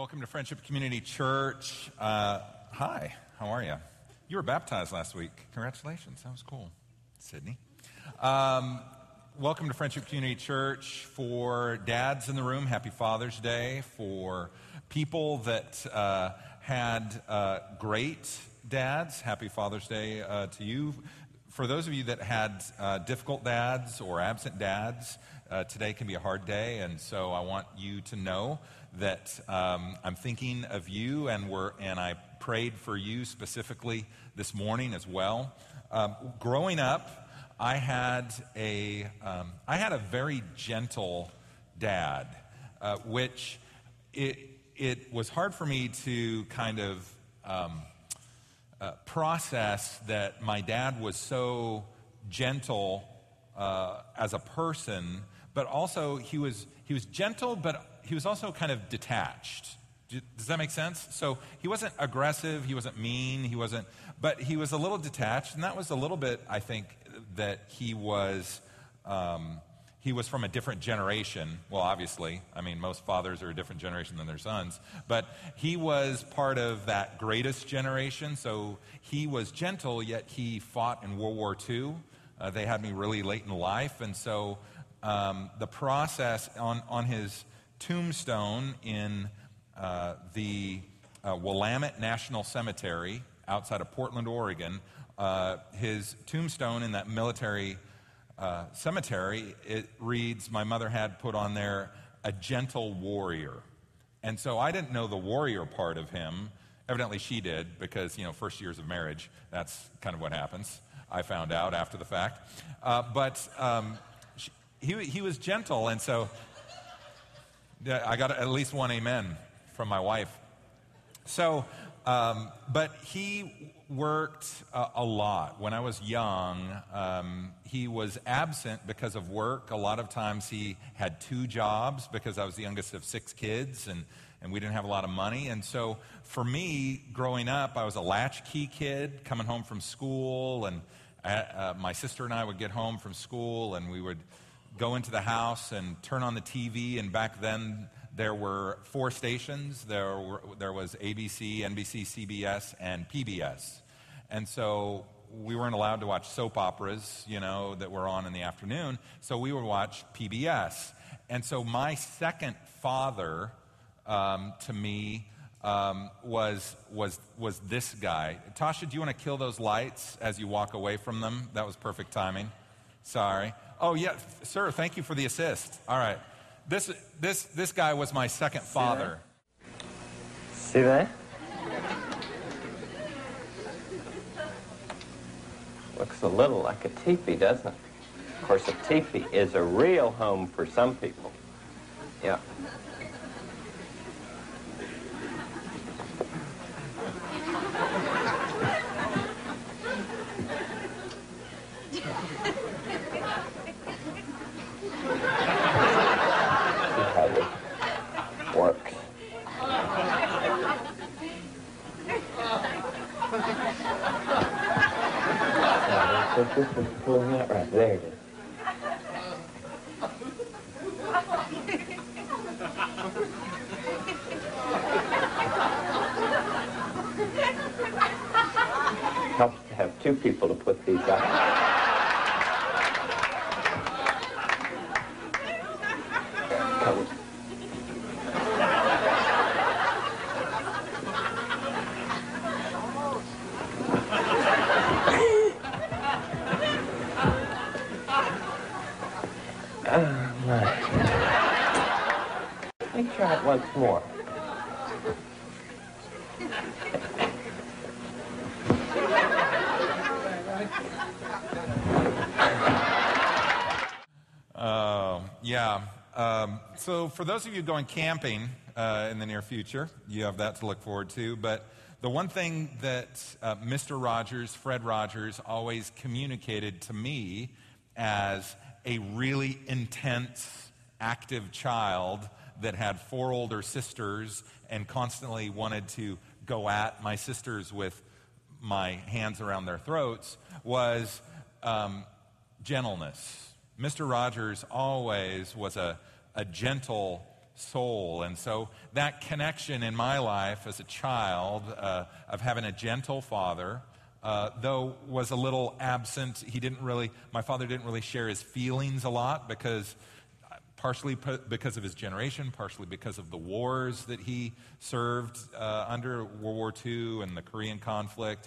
Welcome to Friendship Community Church. Hi, how are you? You were baptized last week. Congratulations, that was cool, Sydney. Welcome to Friendship Community Church. For dads in the room, happy Father's Day. For people that had great dads, happy Father's Day to you. For those of you that had difficult dads or absent dads, today can be a hard day, and so I want you to know that I'm thinking of you, and I prayed for you specifically this morning as well. Growing up, I had a very gentle dad, which it was hard for me to kind of process that my dad was so gentle as a person, but also he was gentle, but he was also kind of detached. Does that make sense? So he wasn't aggressive, he wasn't mean, but he was a little detached, and that was a little bit, I think, that he was from a different generation. Well, obviously, I mean, most fathers are a different generation than their sons, but he was part of that greatest generation, so he was gentle, yet he fought in World War II. They had me really late in life, and so the process on his tombstone in the Willamette National Cemetery outside of Portland, Oregon, his tombstone in that military cemetery, it reads, my mother had put on there, a gentle warrior. And so I didn't know the warrior part of him. Evidently she did, because, first years of marriage, that's kind of what happens. I found out after the fact. But he was gentle, and so I got at least one amen from my wife. So, but he worked a lot. When I was young, he was absent because of work. A lot of times he had 2 jobs because I was the youngest of 6 kids, and we didn't have a lot of money. And so for me, growing up, I was a latchkey kid coming home from school, and my sister and I would get home from school, and we would go into the house and turn on the TV, and back then there were 4 stations. There was ABC, NBC, CBS, and PBS. And so we weren't allowed to watch soap operas, that were on in the afternoon, so we would watch PBS. And so my second father to me was this guy. Tasha, do you want to kill those lights as you walk away from them? That was perfect timing. Sorry. Oh, yeah, sir, thank you for the assist. All right. This guy was my second father. See that? Looks a little like a teepee, doesn't it? Of course, a teepee is a real home for some people. Yeah. Pulling that right there it is. Helps to have 2 people to put these out. Come. Let me try it once more. Yeah. So for those of you going camping in the near future, you have that to look forward to. But the one thing that Mr. Rogers, Fred Rogers, always communicated to me as a really intense, active child that had 4 older sisters and constantly wanted to go at my sisters with my hands around their throats was gentleness. Mr. Rogers always was a gentle soul. And so that connection in my life as a child of having a gentle father, though was a little absent. My father didn't really share his feelings a lot partially because of his generation, partially because of the wars that he served under World War II and the Korean conflict.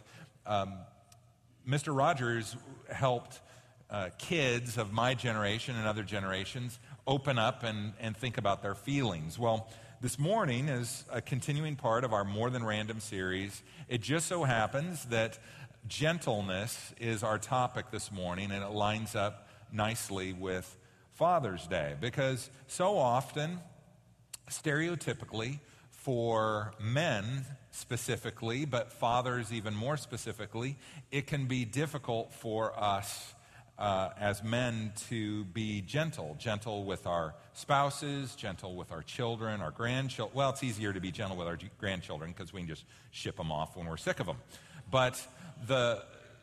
Mr. Rogers helped kids of my generation and other generations open up and think about their feelings. Well, this morning is a continuing part of our More Than Random series. It just so happens that gentleness is our topic this morning, and it lines up nicely with Father's Day, because so often, stereotypically, for men specifically, but fathers even more specifically, it can be difficult for us as men to be gentle with our spouses, gentle with our children, our grandchildren. Well, it's easier to be gentle with our grandchildren because we can just ship them off when we're sick of them. But the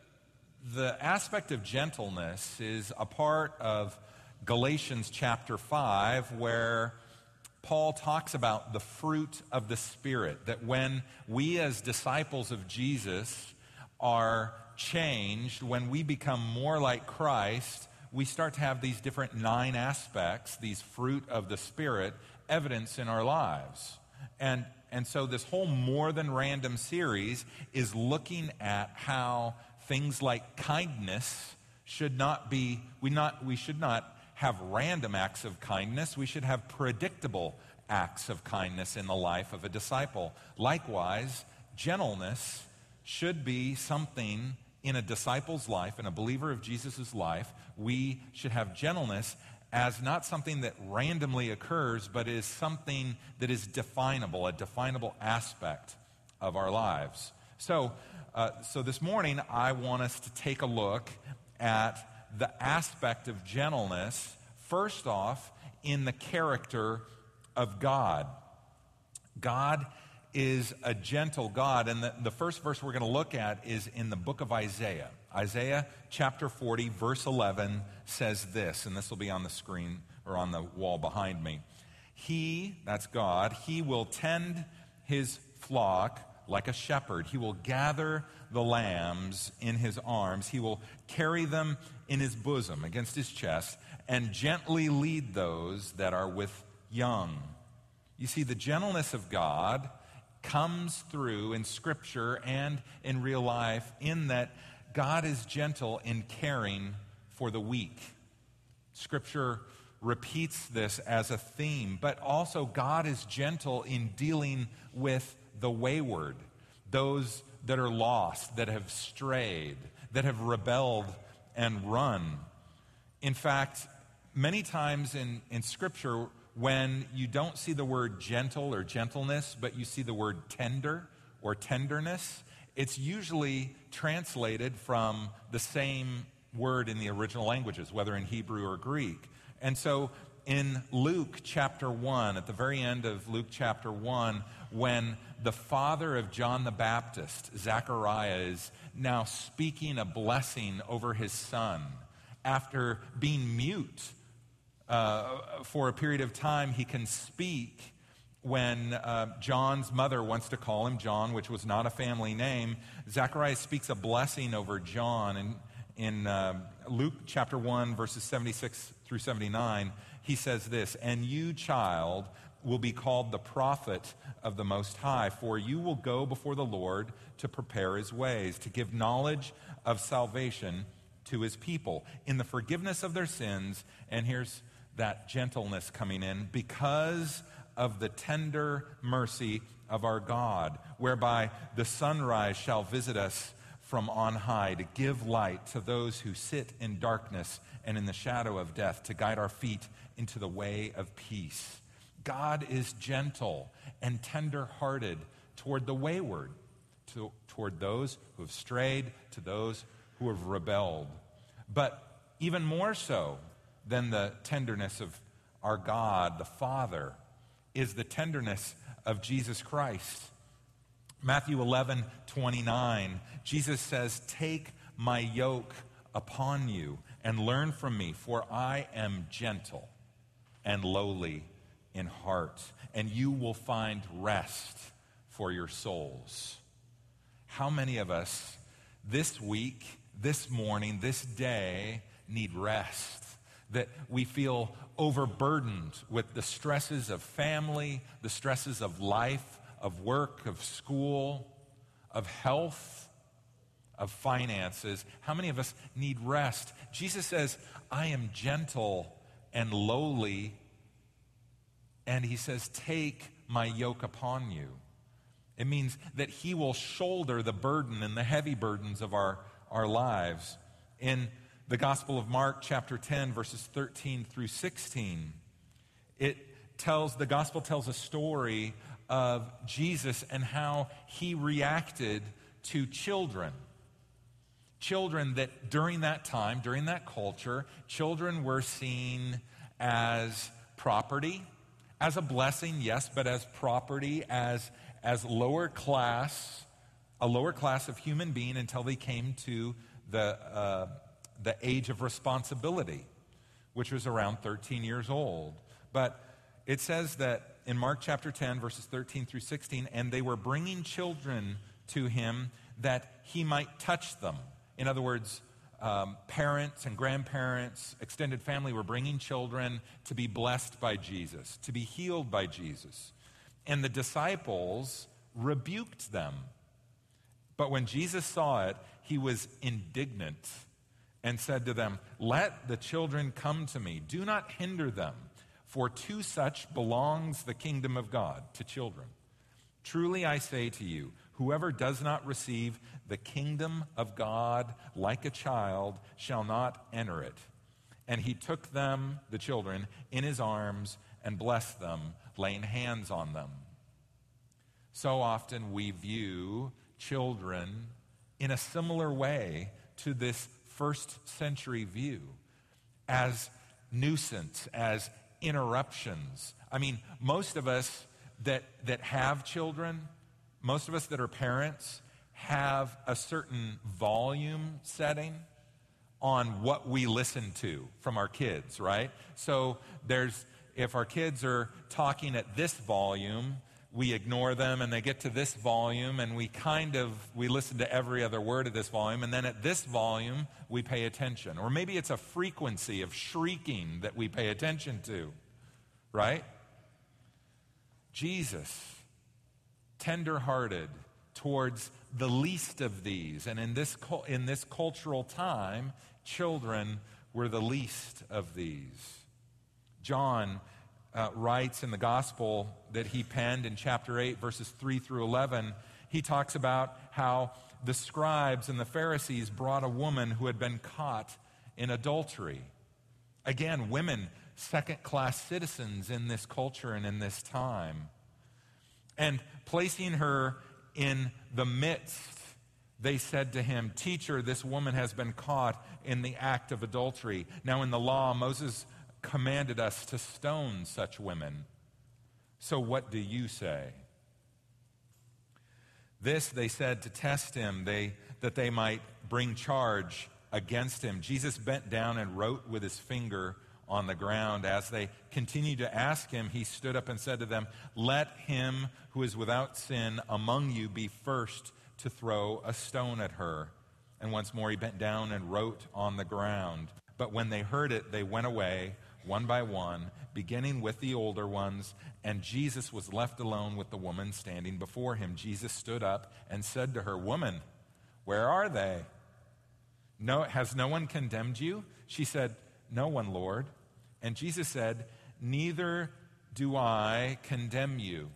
aspect of gentleness is a part of Galatians chapter 5, where Paul talks about the fruit of the Spirit, that when we as disciples of Jesus are changed, when we become more like Christ, we start to have these different 9 aspects, these fruit of the Spirit, evidence in our lives. And so this whole More Than Random series is looking at how things like kindness should not be, we should not have random acts of kindness. We should have predictable acts of kindness in the life of a disciple. Likewise, gentleness should be something in a disciple's life, in a believer of Jesus' life. We should have gentleness as not something that randomly occurs, but is something that is definable, a definable aspect of our lives. So this morning, I want us to take a look at the aspect of gentleness, first off, in the character of God. God is a gentle God, and the first verse we're going to look at is in the book of Isaiah. Isaiah chapter 40, verse 11 says this, and this will be on the screen or on the wall behind me. He, that's God, he will tend his flock like a shepherd. He will gather the lambs in his arms. He will carry them in his bosom, against his chest, and gently lead those that are with young. You see, the gentleness of God comes through in Scripture and in real life in that God is gentle in caring for the weak. Scripture repeats this as a theme, but also God is gentle in dealing with the wayward, those that are lost, that have strayed, that have rebelled and run. In fact, many times in Scripture, when you don't see the word gentle or gentleness, but you see the word tender or tenderness, it's usually translated from the same word in the original languages, whether in Hebrew or Greek. And so in Luke chapter 1, at the very end of Luke chapter 1, when the father of John the Baptist, Zechariah, is now speaking a blessing over his son, after being mute for a period of time, he can speak when John's mother wants to call him John, which was not a family name. Zechariah speaks a blessing over John. And in Luke chapter 1, verses 76 through 79, he says this, "And you, child, will be called the prophet of the Most High, for you will go before the Lord to prepare his ways, to give knowledge of salvation to his people in the forgiveness of their sins." And here's that gentleness coming in, "because of the tender mercy of our God, whereby the sunrise shall visit us from on high, to give light to those who sit in darkness and in the shadow of death, to guide our feet into the way of peace." God is gentle and tender-hearted toward the wayward, toward those who have strayed, to those who have rebelled. But even more so than the tenderness of our God, the Father, is the tenderness of Jesus Christ. Matthew 11:29, Jesus says, "Take my yoke upon you and learn from me, for I am gentle and lowly in heart, and you will find rest for your souls. How many of us this week, this morning, this day need rest? That we feel overburdened with the stresses of family, the stresses of life, of work, of school, of health, of finances. How many of us need rest? Jesus says, I am gentle and lowly, and he says, take my yoke upon you. It means that he will shoulder the burden and the heavy burdens of our lives. In the Gospel of Mark, chapter 10, verses 13 through 16, the gospel tells a story of Jesus and how he reacted to children. Children that during that time, during that culture, children were seen as property, as a blessing, yes, but as property, as lower class, a lower class of human being until they came to the age of responsibility, which was around 13 years old. But it says that in Mark chapter 10, verses 13 through 16, and they were bringing children to him that he might touch them. In other words, parents and grandparents, extended family were bringing children to be blessed by Jesus, to be healed by Jesus. And the disciples rebuked them. But when Jesus saw it, he was indignant and said to them, let the children come to me. Do not hinder them, for to such belongs the kingdom of God, to children. Truly I say to you, whoever does not receive the kingdom of God like a child shall not enter it. And he took them, the children, in his arms and blessed them, laying hands on them. So often we view children in a similar way to this first century view, as nuisance, as interruptions. I mean, most of us that have children, most of us that are parents, have a certain volume setting on what we listen to from our kids, right? So if our kids are talking at this volume, we ignore them, and they get to this volume, and we listen to every other word of this volume, and then at this volume, we pay attention. Or maybe it's a frequency of shrieking that we pay attention to, right? Jesus, tender-hearted towards the least of these, and in this cultural time, children were the least of these. John writes in the gospel that he penned in chapter 8, verses 3 through 11, he talks about how the scribes and the Pharisees brought a woman who had been caught in adultery. Again, women, second-class citizens in this culture and in this time. And placing her in the midst, they said to him, "Teacher, this woman has been caught in the act of adultery. Now in the law, Moses commanded us to stone such women. So what do you say?" This they said to test him, that they might bring charge against him. Jesus bent down and wrote with his finger on the ground. As they continued to ask him, he stood up and said to them, "Let him who is without sin among you be first to throw a stone at her." And once more he bent down and wrote on the ground. But when they heard it, they went away one by one, beginning with the older ones, and Jesus was left alone with the woman standing before him. Jesus stood up and said to her, "Woman, where are they? Has no one condemned you?" She said, "No one, Lord." And Jesus said, "Neither do I condemn you."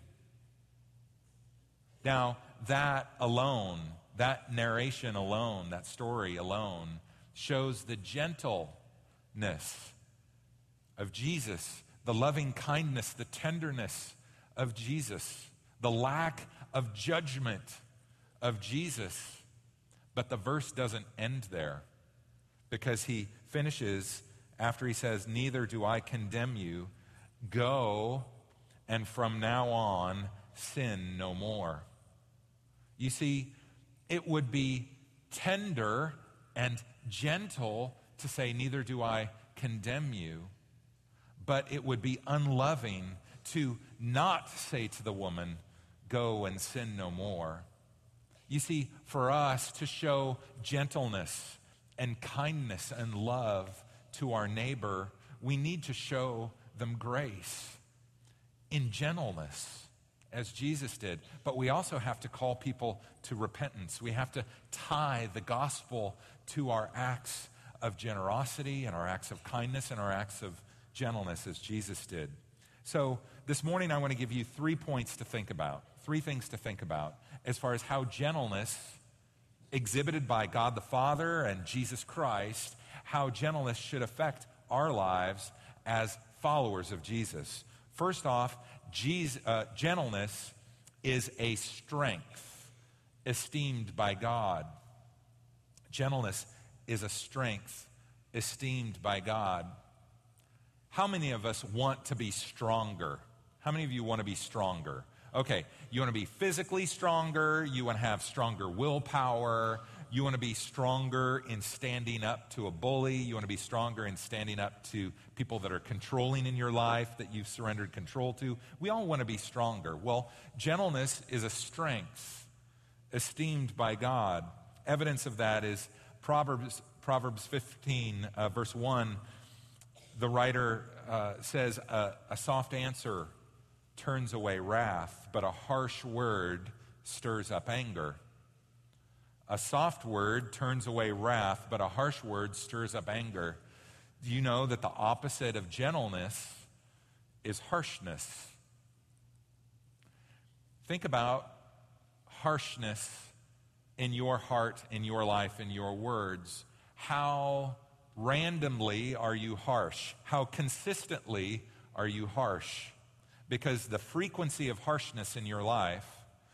Now, that alone, that narration alone, that story alone, shows the gentleness of Jesus, the loving kindness, the tenderness of Jesus, the lack of judgment of Jesus. But the verse doesn't end there, because he finishes after he says, "Neither do I condemn you. Go, and from now on, sin no more." You see, it would be tender and gentle to say, "Neither do I condemn you," but it would be unloving to not say to the woman, "Go and sin no more." You see, for us to show gentleness and kindness and love to our neighbor, we need to show them grace in gentleness, as Jesus did. But we also have to call people to repentance. We have to tie the gospel to our acts of generosity and our acts of kindness and our acts of gentleness, as Jesus did. So this morning I want to give you 3 points to think about, 3 things to think about as far as how gentleness exhibited by God the Father and Jesus Christ, how gentleness should affect our lives as followers of Jesus. First off, gentleness is a strength esteemed by God. Gentleness is a strength esteemed by God. How many of us want to be stronger? How many of you want to be stronger? Okay, you want to be physically stronger, you want to have stronger willpower, you want to be stronger in standing up to a bully, you want to be stronger in standing up to people that are controlling in your life that you've surrendered control to. We all want to be stronger. Well, gentleness is a strength esteemed by God. Evidence of that is Proverbs 15, verse 1. The writer says, a soft answer turns away wrath, but a harsh word stirs up anger. A soft word turns away wrath, but a harsh word stirs up anger. Do you know that the opposite of gentleness is harshness? Think about harshness in your heart, in your life, in your words. How randomly are you harsh? How consistently are you harsh? Because the frequency of harshness in your life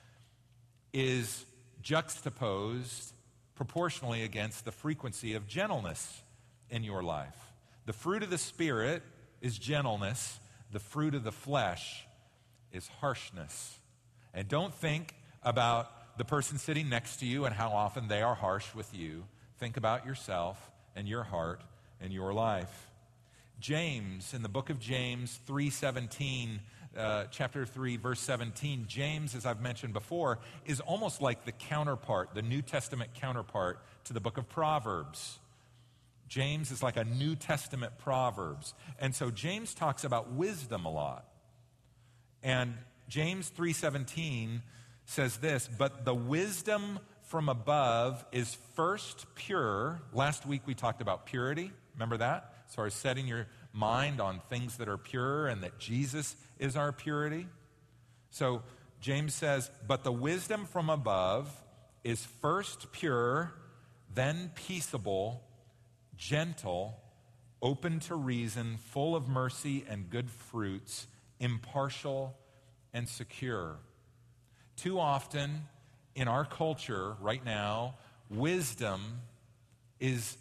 is juxtaposed proportionally against the frequency of gentleness in your life. The fruit of the Spirit is gentleness. The fruit of the flesh is harshness. And don't think about the person sitting next to you and how often they are harsh with you. Think about yourself and your heart and your life. James, in the book of James 3:17, chapter 3, verse 17, James, as I've mentioned before, is almost like the counterpart, the New Testament counterpart to the book of Proverbs. James is like a New Testament Proverbs. And so James talks about wisdom a lot. And James 3:17 says this, "But the wisdom from above is first pure." Last week we talked about purity. Remember that? As far as setting your mind on things that are pure and that Jesus is our purity. So James says, "But the wisdom from above is first pure, then peaceable, gentle, open to reason, full of mercy and good fruits, impartial and secure." Too often in our culture right now, wisdom is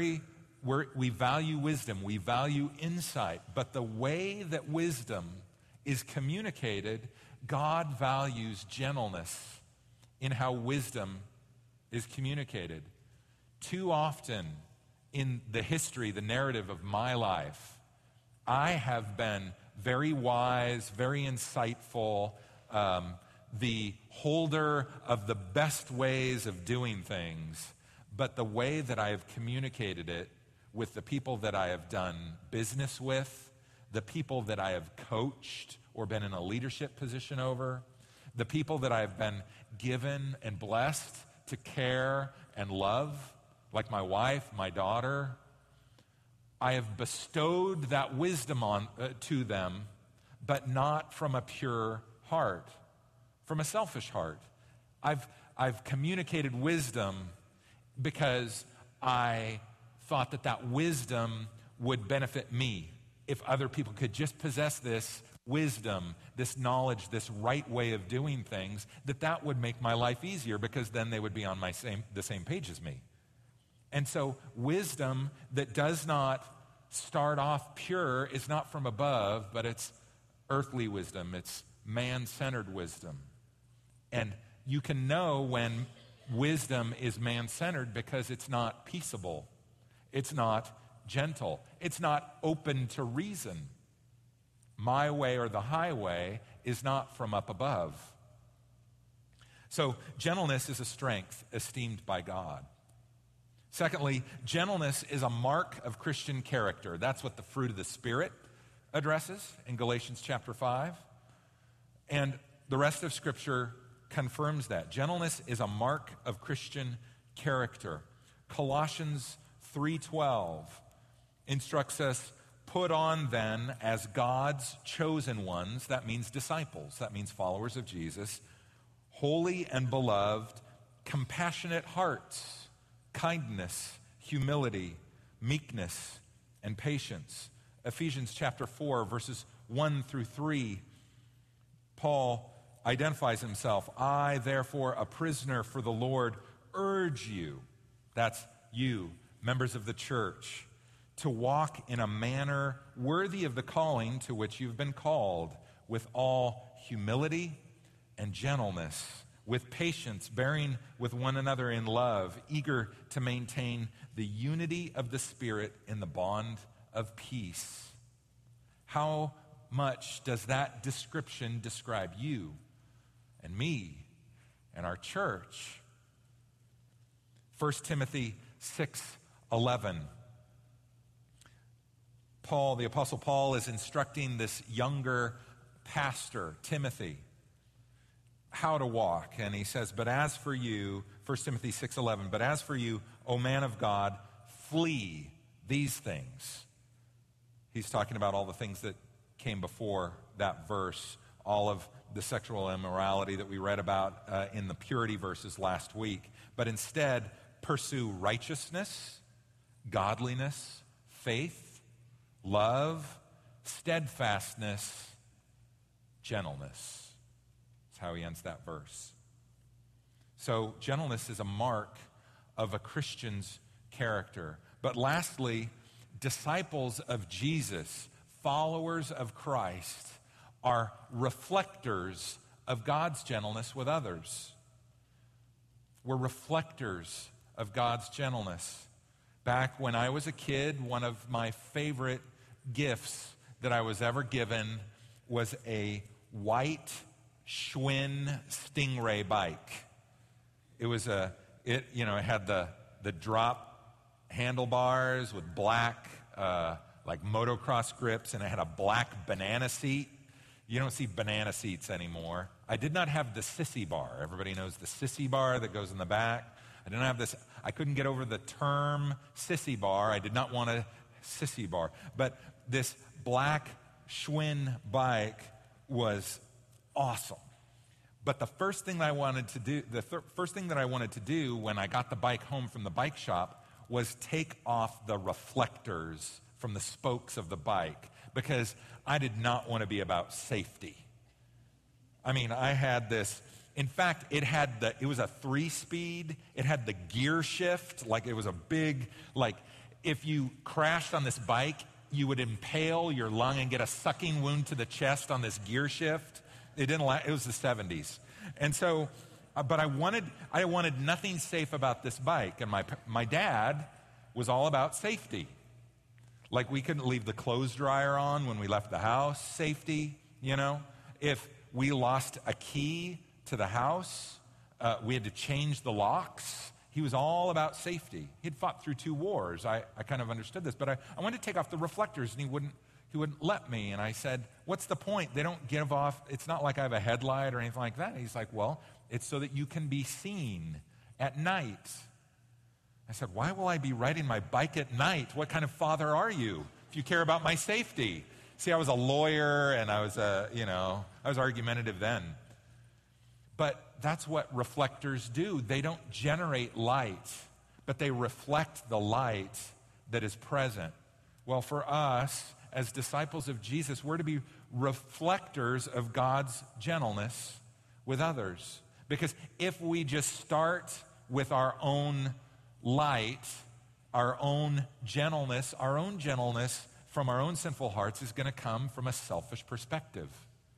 we value wisdom, we value insight, but the way that wisdom is communicated, God values gentleness in how wisdom is communicated. Too often in the history, the narrative of my life, I have been very wise, very insightful, the holder of the best ways of doing things, but the way that I have communicated it with the people that I have done business with, the people that I have coached or been in a leadership position over, the people that I have been given and blessed to care and love, like my wife, my daughter, I have bestowed that wisdom to them, but not from a pure heart, from a selfish heart. I've communicated wisdom because I thought that wisdom would benefit me. If other people could just possess this wisdom, this knowledge, this right way of doing things, that would make my life easier because then they would be on the same page as me. And so wisdom that does not start off pure is not from above, but it's earthly wisdom. It's man-centered wisdom. And you can know when wisdom is man-centered because it's not peaceable. It's not gentle. It's not open to reason. My way or the highway is not from up above. So gentleness is a strength esteemed by God. Secondly, gentleness is a mark of Christian character. That's what the fruit of the Spirit addresses in Galatians chapter 5. And the rest of Scripture confirms that. Gentleness is a mark of Christian character. Colossians 3:12 instructs us, put on then as God's chosen ones, that means disciples, that means followers of Jesus, holy and beloved, compassionate hearts, kindness, humility, meekness, and patience. Ephesians chapter 4, verses 1 through 3, Paul identifies himself. I, therefore, a prisoner for the Lord, urge you, that's you, members of the church, to walk in a manner worthy of the calling to which you've been called, with all humility and gentleness, with patience, bearing with one another in love, eager to maintain the unity of the Spirit in the bond of peace. How much does that description describe you and me and our church? 1 Timothy 6:11. Paul, the Apostle Paul, is instructing this younger pastor, Timothy, how to walk. And he says, but as for you, 1 Timothy 6:11, but as for you, O man of God, flee these things. He's talking about all the things that came before that verse, all of the sexual immorality that we read about in the purity verses last week. But instead, pursue righteousness, godliness, faith, love, steadfastness, gentleness. That's how he ends that verse. So gentleness is a mark of a Christian's character. But lastly, disciples of Jesus, followers of Christ, are reflectors of God's gentleness with others. We're reflectors of God's gentleness. Back when I was a kid, one of my favorite gifts that I was ever given was a white Schwinn Stingray bike. It was it had the drop handlebars with black like motocross grips, and it had a black banana seat. You don't see banana seats anymore. I did not have the sissy bar. Everybody knows the sissy bar that goes in the back. I didn't have this. I couldn't get over the term sissy bar. I did not want a sissy bar. But this black Schwinn bike was awesome. But the first thing that I wanted to do, when I got the bike home from the bike shop was take off the reflectors from the spokes of the bike, because I did not want to be about safety. I mean, I had this. In fact, it was a 3-speed. It had the gear shift, like it was a big, like if you crashed on this bike, you would impale your lung and get a sucking wound to the chest on this gear shift. It was the 70s. And so, but I wanted nothing safe about this bike. And my dad was all about safety. Like we couldn't leave the clothes dryer on when we left the house, safety, If we lost a key to the house, we had to change the locks. He was all about safety. He'd fought through 2 wars. I kind of understood this, but I wanted to take off the reflectors, and he wouldn't let me. And I said, what's the point? They don't give off. It's not like I have a headlight or anything like that. And he's like, well, it's so that you can be seen at night. I said, why will I be riding my bike at night? What kind of father are you if you care about my safety? See, I was a lawyer, and I was argumentative then. But that's what reflectors do. They don't generate light, but they reflect the light that is present. Well, for us, as disciples of Jesus, we're to be reflectors of God's gentleness with others. Because if we just start with our own light, our own gentleness from our own sinful hearts is going to come from a selfish perspective.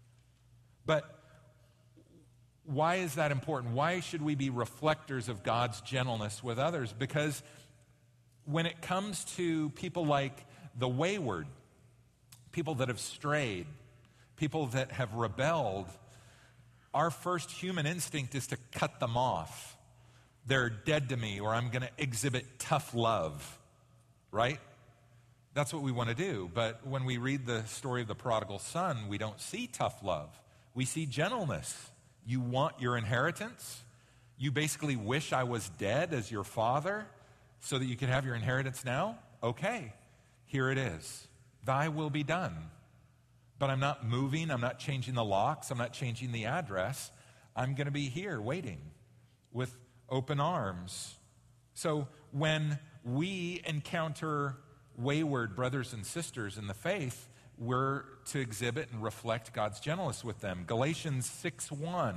But why is that important? Why should we be reflectors of God's gentleness with others? Because when it comes to people like the wayward, people that have strayed, people that have rebelled, our first human instinct is to cut them off. They're dead to me, or I'm going to exhibit tough love, right? That's what we want to do. But when we read the story of the prodigal son, we don't see tough love. We see gentleness. You want your inheritance? You basically wish I was dead as your father so that you could have your inheritance now? Okay, here it is. Thy will be done. But I'm not moving. I'm not changing the locks. I'm not changing the address. I'm going to be here waiting with open arms. So when we encounter wayward brothers and sisters in the faith, we're to exhibit and reflect God's gentleness with them. Galatians 6:1.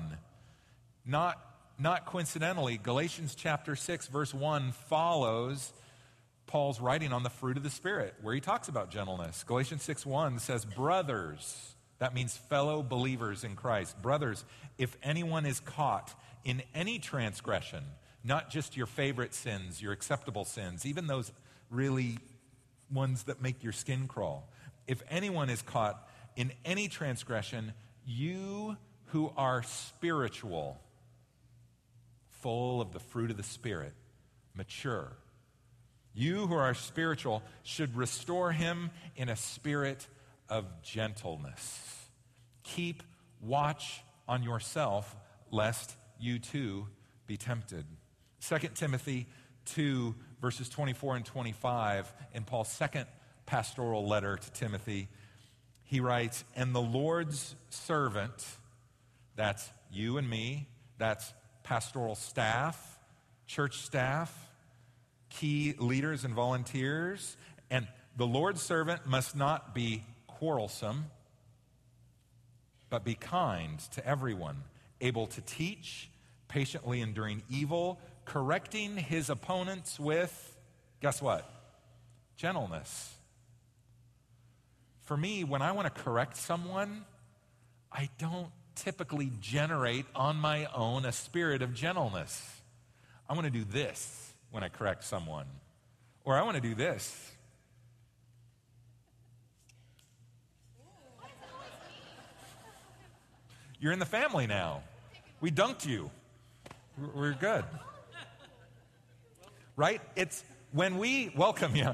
Not coincidentally, Galatians chapter 6, verse 1 follows Paul's writing on the fruit of the Spirit, where he talks about gentleness. Galatians 6:1 says, brothers, that means fellow believers in Christ. Brothers, if anyone is caught in any transgression, not just your favorite sins, your acceptable sins, even those really ones that make your skin crawl. If anyone is caught in any transgression, you who are spiritual, full of the fruit of the Spirit, mature, you who are spiritual should restore him in a spirit of gentleness. Keep watch on yourself, lest you too be tempted. 2 Timothy 2, verses 24 and 25, in Paul's second pastoral letter to Timothy, he writes, and the Lord's servant, that's you and me, that's pastoral staff, church staff, key leaders and volunteers, and the Lord's servant must not be quarrelsome, but be kind to everyone, able to teach, patiently enduring evil, correcting his opponents with, guess what? Gentleness. For me, when I want to correct someone, I don't typically generate on my own a spirit of gentleness. I want to do this when I correct someone. Or I want to do this. You're in the family now. We dunked you. We're good. Right? It's when we welcome you.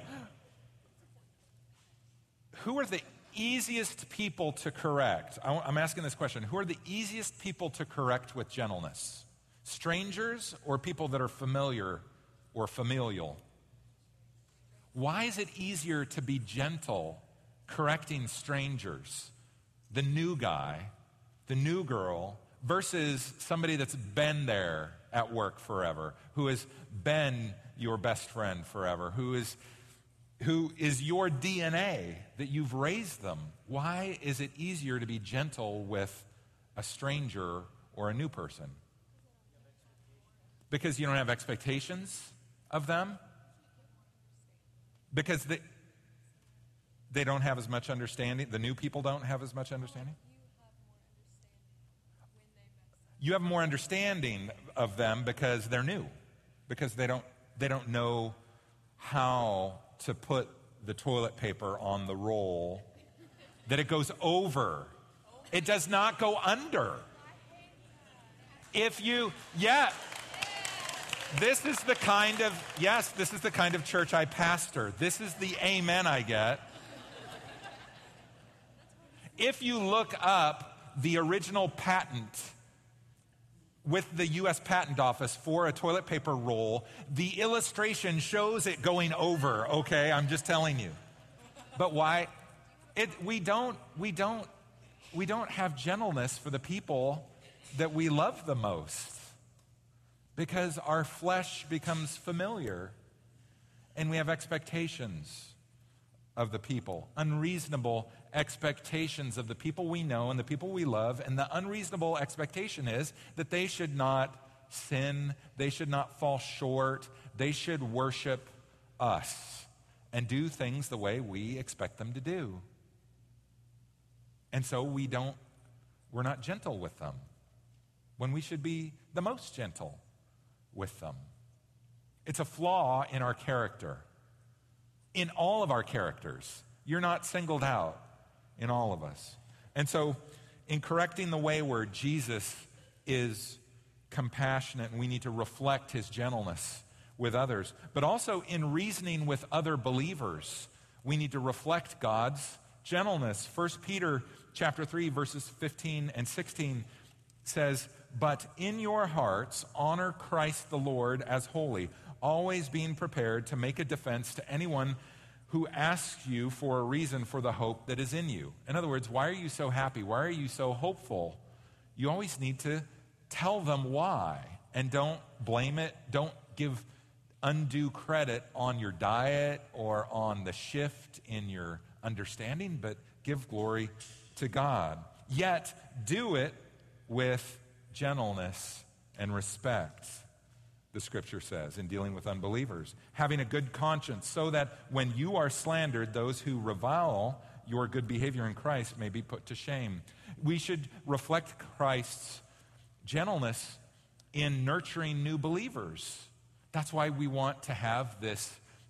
Who are the easiest people to correct? I'm asking this question. Who are the easiest people to correct with gentleness? Strangers or people that are familiar or familial? Why is it easier to be gentle correcting strangers, the new guy, the new girl, versus somebody that's been there at work forever, who has been your best friend forever, who is your DNA, that you've raised them? Why is it easier to be gentle with a stranger or a new person? Because you don't have expectations of them? Because they don't have as much understanding? The new people don't have as much understanding? You have more understanding of them because they're new. Because they don't know how to put the toilet paper on the roll, that it goes over. It does not go under. This is the kind of church I pastor. This is the amen I get. If you look up the original patent with the U.S. Patent Office for a toilet paper roll, the illustration shows it going over, okay? I'm just telling you. But why? We don't have gentleness for the people that we love the most, because our flesh becomes familiar and we have expectations of the people, unreasonable expectations of the people we know and the people we love. And the unreasonable expectation is that they should not sin, they should not fall short, they should worship us and do things the way we expect them to do. And so we're not gentle with them when we should be the most gentle with them. It's a flaw in our character. In all of our characters. You're not singled out in all of us. And so, in correcting the wayward, Jesus is compassionate, and we need to reflect his gentleness with others. But also in reasoning with other believers, we need to reflect God's gentleness. 1 Peter chapter 3, verses 15 and 16 says, "But in your hearts honor Christ the Lord as holy, always being prepared to make a defense to anyone who asks you for a reason for the hope that is in you." In other words, why are you so happy? Why are you so hopeful? You always need to tell them why, and don't blame it. Don't give undue credit on your diet or on the shift in your understanding, but give glory to God. Yet do it with gentleness and respect, the scripture says, in dealing with unbelievers. Having a good conscience, so that when you are slandered, those who revile your good behavior in Christ may be put to shame. We should reflect Christ's gentleness in nurturing new believers. That's why we want to have this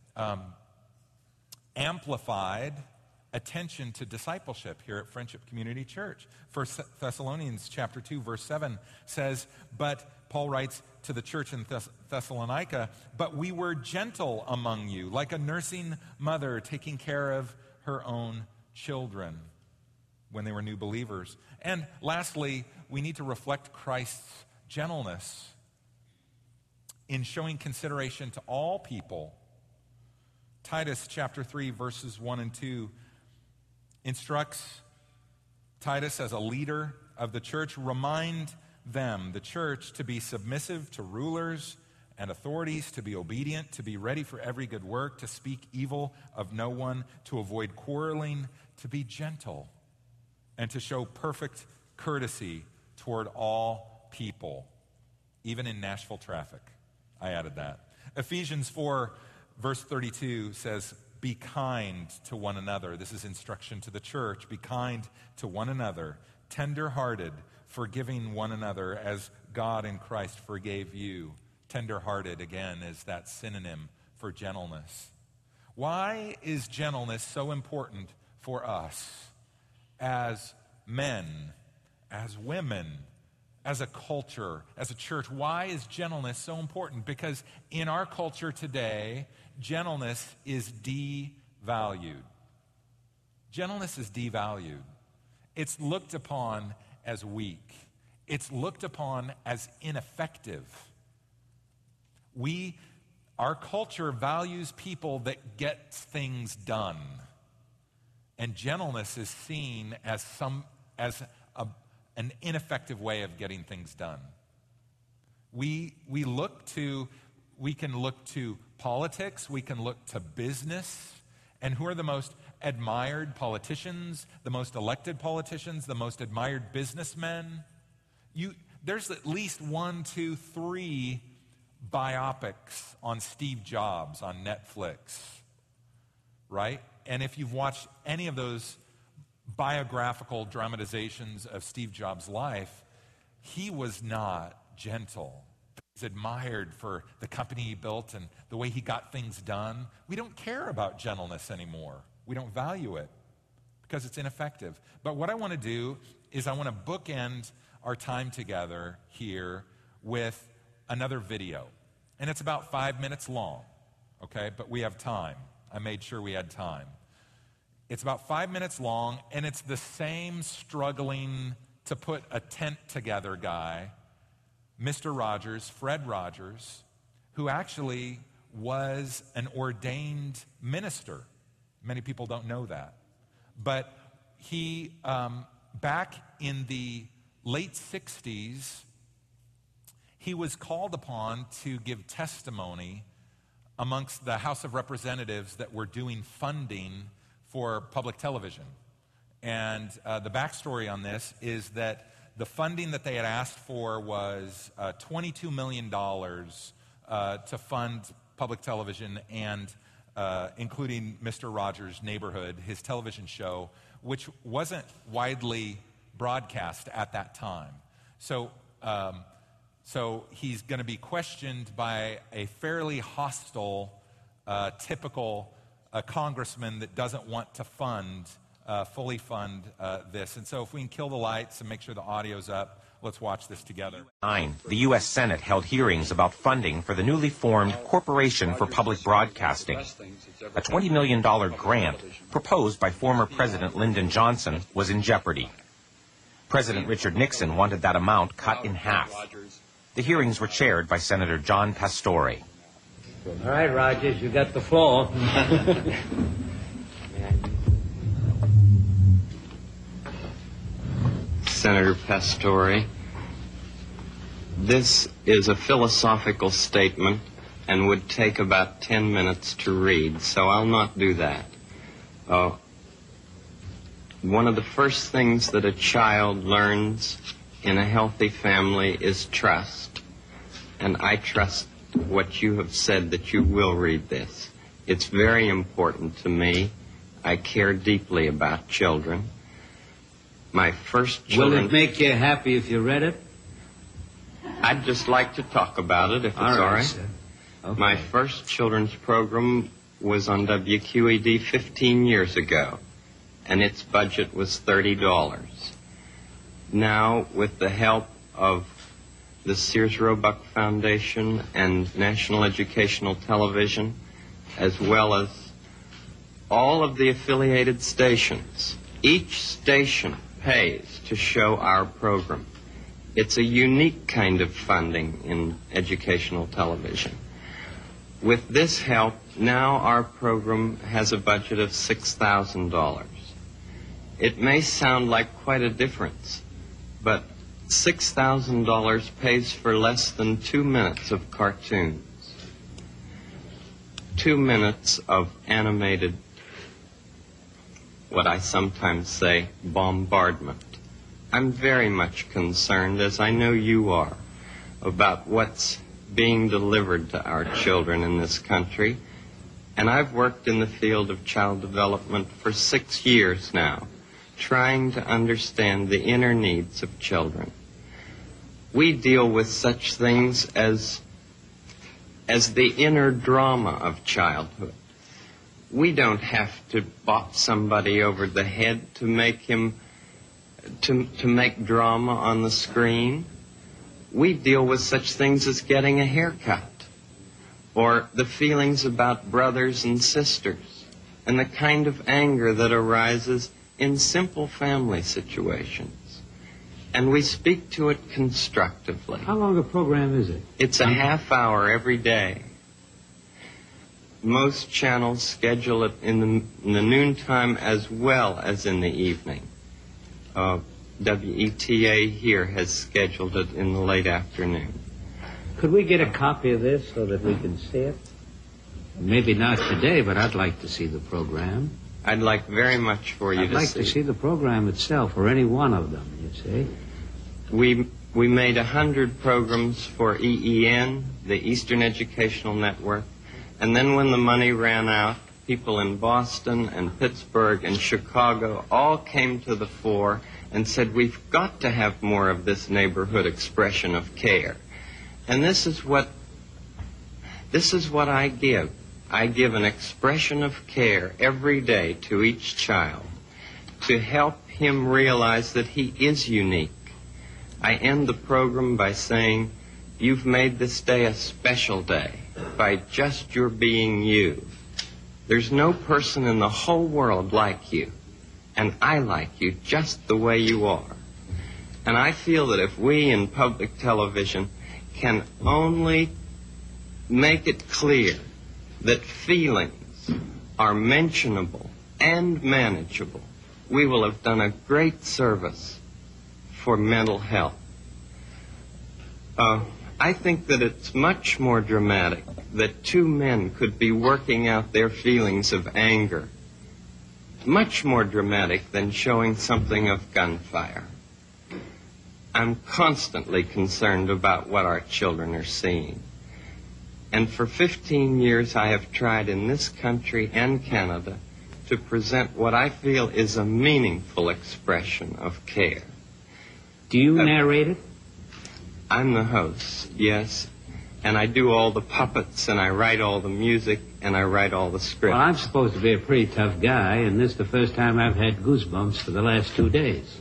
amplified attention to discipleship here at Friendship Community Church. 1 Thessalonians chapter 2, verse 7 says, but Paul writes to the church in Thessalonica, "But we were gentle among you, like a nursing mother taking care of her own children," when they were new believers. And lastly, we need to reflect Christ's gentleness in showing consideration to all people. Titus chapter 3, verses 1 and 2 instructs Titus as a leader of the church. "Remind them," the church, "to be submissive to rulers and authorities, to be obedient, to be ready for every good work, to speak evil of no one, to avoid quarreling, to be gentle, and to show perfect courtesy toward all people," even in Nashville traffic. I added that. Ephesians 4, verse 32 says, "Be kind to one another." This is instruction to the church. "Be kind to one another, tender-hearted, forgiving one another as God in Christ forgave you." Tender-hearted, again, is that synonym for gentleness. Why is gentleness so important for us as men, as women, as a culture, as a church? Why is gentleness so important? Because in our culture today, gentleness is devalued. Gentleness is devalued. It's looked upon as weak. It's looked upon as ineffective. Our culture values people that get things done. And gentleness is seen as an ineffective way of getting things done. We can look to politics, we can look to business, and who are the most admired politicians, the most elected politicians, the most admired businessmen? There's at least 1, 2, 3 biopics on Steve Jobs on Netflix, right? And if you've watched any of those biographical dramatizations of Steve Jobs' life, he was not gentle. He's admired for the company he built and the way he got things done. We don't care about gentleness anymore. We don't value it because it's ineffective. But what I want to do is I want to bookend our time together here with another video. And it's about 5 minutes long, okay? But we have time. I made sure we had time. It's about 5 minutes long, and it's the same struggling to put a tent together guy, Mr. Rogers, Fred Rogers, who actually was an ordained minister. Many people don't know that. But he, back in the late 60s, he was called upon to give testimony amongst the House of Representatives that were doing funding for public television. And the backstory on this is that the funding that they had asked for was $22 million to fund public television, and including Mr. Rogers' Neighborhood, his television show, which wasn't widely broadcast at that time. So he's going to be questioned by a fairly hostile, typical congressman that doesn't want to fund fully fund this. And so if we can kill the lights and make sure the audio's up, let's watch this together. The U.S. Senate held hearings about funding for the newly formed Corporation for Public Broadcasting. A $20 million grant proposed by former President Lyndon Johnson was in jeopardy. President Richard Nixon wanted that amount cut in half. The hearings were chaired by Senator John Pastore. All right, Rogers, you got the floor. Senator Pastore, this is a philosophical statement and would take about 10 minutes to read, so I'll not do that. One of the first things that a child learns in a healthy family is trust, and I trust what you have said that you will read this. It's very important to me. I care deeply about children. My first children... Will it make you happy if you read it? I'd just like to talk about it, if it's all right. Sir. Okay. My first children's program was on WQED 15 years ago, and its budget was $30. Now, with the help of the Sears Roebuck Foundation and National Educational Television, as well as all of the affiliated stations, each station pays to show our program. It's a unique kind of funding in educational television. With this help, now our program has a budget of $6,000. It may sound like quite a difference, but $6,000 pays for less than 2 minutes of cartoons, 2 minutes of animated, what I sometimes say, bombardment. I'm very much concerned, as I know you are, about what's being delivered to our children in this country. And I've worked in the field of child development for 6 years now, trying to understand the inner needs of children. We deal with such things as the inner drama of childhood. We don't have to bop somebody over the head to make him to make drama on the screen. We deal with such things as getting a haircut, or the feelings about brothers and sisters, and the kind of anger that arises in simple family situations. And we speak to it constructively. How long a program is it? It's a half hour every day. Most channels schedule it in the noontime as well as in the evening. WETA here has scheduled it in the late afternoon. Could we get a copy of this so that we can see it? Maybe not today, but I'd like to see the program. I'd like very much for you I'd like to see the program itself, or any one of them, you see. We made 100 programs for EEN, the Eastern Educational Network, and then when the money ran out, people in Boston and Pittsburgh and Chicago all came to the fore and said, we've got to have more of this neighborhood expression of care. And this is what I give. I give an expression of care every day to each child to help him realize that he is unique. I end the program by saying, you've made this day a special day by just your being you. There's no person in the whole world like you, and I like you just the way you are. And I feel that if we in public television can only make it clear that feelings are mentionable and manageable, we will have done a great service for mental health. I think that it's much more dramatic that two men could be working out their feelings of anger. Much more dramatic than showing something of gunfire. I'm constantly concerned about what our children are seeing. And for 15 years I have tried in this country and Canada to present what I feel is a meaningful expression of care. Do you narrate it? I'm the host, yes. And I do all the puppets and I write all the music and I write all the scripts. Well, I'm supposed to be a pretty tough guy, and this is the first time I've had goosebumps for the last 2 days.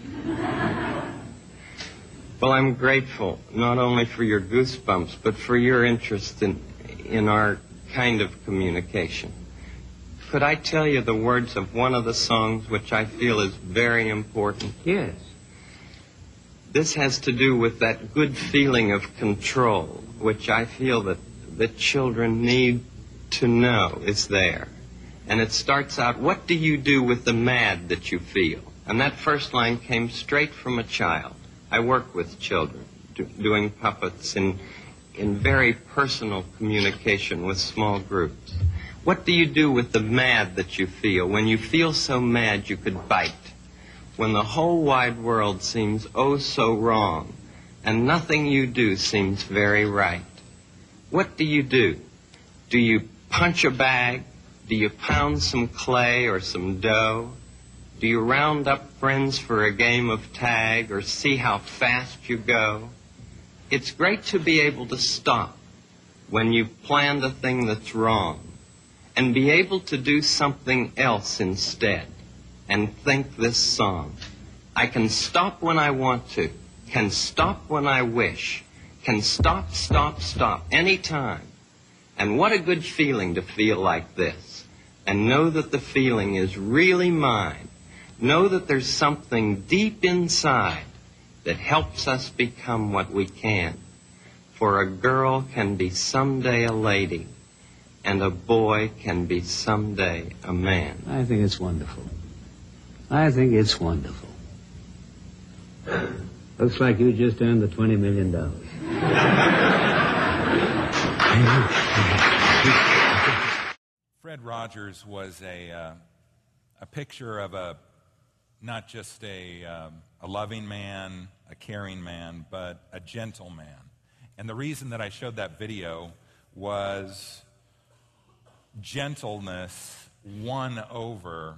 Well, I'm grateful not only for your goosebumps, but for your interest in our kind of communication. Could I tell you the words of one of the songs which I feel is very important? Yes. This has to do with that good feeling of control, which I feel that children need to know is there. And it starts out, what do you do with the mad that you feel? And that first line came straight from a child. I work with children, doing puppets in very personal communication with small groups. What do you do with the mad that you feel? When you feel so mad you could bite. When the whole wide world seems oh so wrong, and nothing you do seems very right. What do you do? Do you punch a bag? Do you pound some clay or some dough? Do you round up friends for a game of tag or see how fast you go? It's great to be able to stop when you've planned a thing that's wrong and be able to do something else instead and think this song. I can stop when I want to, can stop when I wish, can stop, stop, stop anytime. And what a good feeling to feel like this and know that the feeling is really mine. Know that there's something deep inside that helps us become what we can. For a girl can be someday a lady, and a boy can be someday a man. I think it's wonderful. I think it's wonderful. Looks like you just earned the $20 million. Fred Rogers was a picture of not just a loving man, a caring man, but a gentle man. And the reason that I showed that video was gentleness won over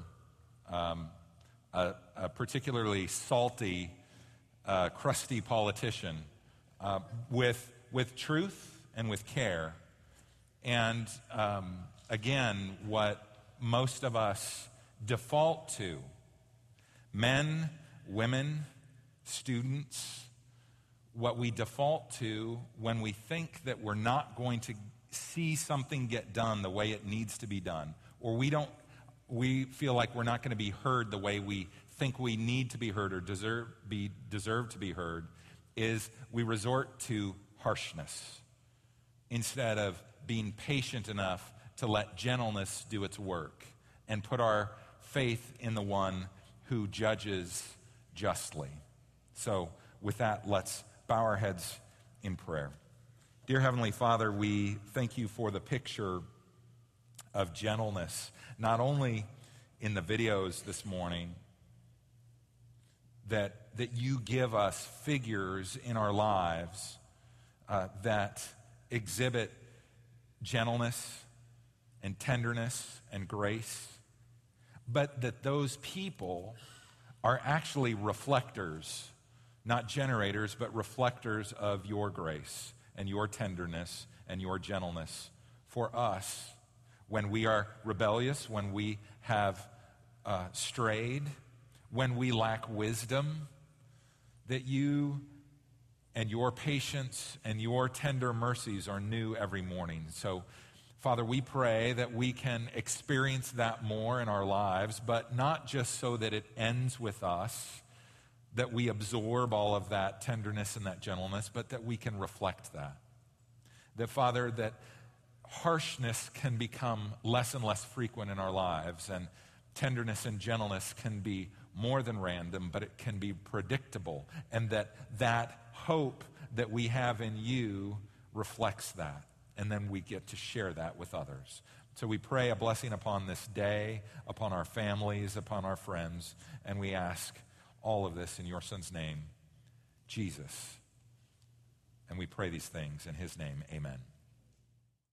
a particularly salty, crusty politician with truth and with care. And again, what most of us default to, men, women, students, what we default to when we think that we're not going to see something get done the way it needs to be done, or we feel like we're not going to be heard the way we think we need to be heard or deserve to be heard, is we resort to harshness instead of being patient enough to let gentleness do its work and put our faith in the one who judges justly. So with that, let's bow our heads in prayer. Dear Heavenly Father, we thank you for the picture of gentleness, not only in the videos this morning, that you give us figures in our lives that exhibit gentleness and tenderness and grace, but that those people are actually reflectors, not generators, but reflectors of your grace and your tenderness and your gentleness for us when we are rebellious, when we have strayed, when we lack wisdom, that you and your patience and your tender mercies are new every morning. So, Father, we pray that we can experience that more in our lives, but not just so that it ends with us, that we absorb all of that tenderness and that gentleness, but that we can reflect that. That, Father, that harshness can become less and less frequent in our lives, and tenderness and gentleness can be more than random, but it can be predictable, and that hope that we have in you reflects that, and then we get to share that with others. So we pray a blessing upon this day, upon our families, upon our friends, and we ask all of this in your Son's name, Jesus. And we pray these things in his name, amen.